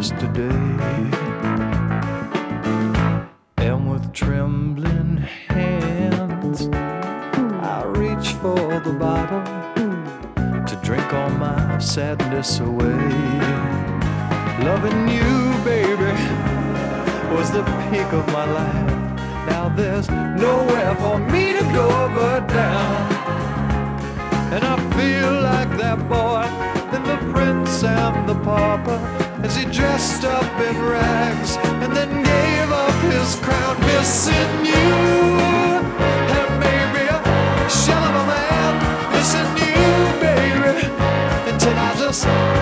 yesterday. And with trembling hands, I reach for the bottle to drink all my sadness away. Loving you, baby, was the peak of my life. Now there's nowhere for me to go but down. And I feel like that boy in The Prince and the Pauper, as he dressed up in rags and then gave up his crown. Missing you, and maybe a shell of a man. Missing you, baby, until I just